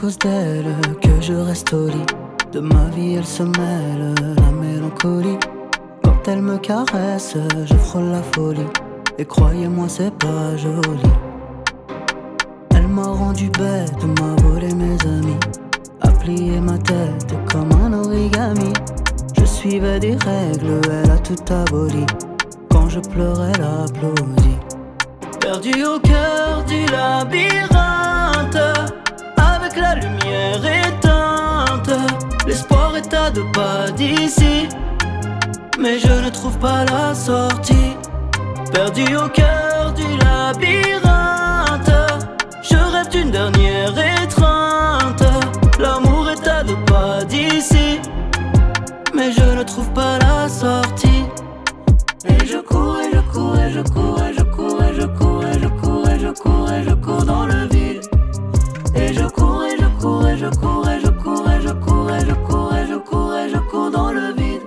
cause d'elle que je reste au lit. De ma vie elle se mêle la mélancolie. Quand elle me caresse, je frôle la folie. Et croyez-moi c'est pas joli. Elle m'a rendu bête, m'a volé mes amis, a plié ma tête comme un origami. Je suivais des règles, elle a tout aboli. Quand je pleurais, elle applaudit. Perdu au cœur du labyrinthe, avec la lumière éteinte, l'espoir est à 2 pas d'ici, mais je ne trouve pas la sortie. Perdu au cœur du labyrinthe, je rêve d'une dernière étreinte. L'amour est à 2 pas d'ici, mais je ne trouve pas la sortie. Et je cours et je cours et je cours et je cours et je cours et je cours et je cours et je cours dans le vide. Et je cours et je cours et je cours et je cours et je cours et je cours et je cours et je cours dans le vide.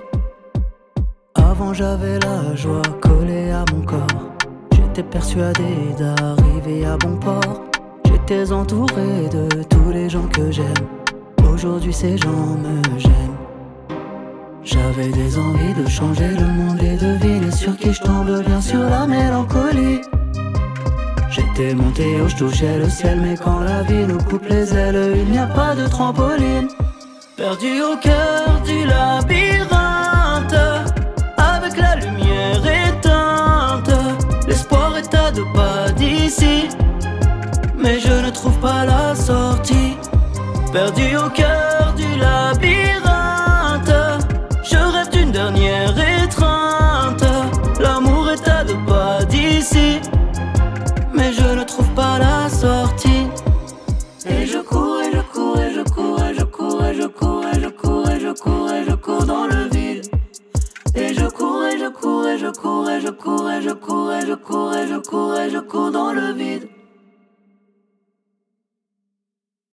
Avant j'avais la joie collée à mon corps. J'étais persuadé d'arriver à bon port. J'étais entouré de tous les gens que j'aime. Aujourd'hui ces gens me gênent. J'avais des envies de changer le monde et deviner sur qui je tombe bien sur la mélancolie. J'étais monté haut, je touchais le ciel, mais quand la vie nous coupe les ailes, il n'y a pas de trampoline. Perdu au cœur du labyrinthe, avec la lumière éteinte, l'espoir est à 2 pas d'ici, mais je ne trouve pas la sortie. Perdu au cœur du labyrinthe, je rêve d'une dernière étreinte. L'amour est à 2 pas d'ici, mais je ne trouve pas la sortie. Et je cours et je cours et je cours et je cours et je cours et je cours et je cours et je cours dans le vide. Et je cours et je cours et je cours et je cours et je cours et je cours et je cours et je cours dans le vide.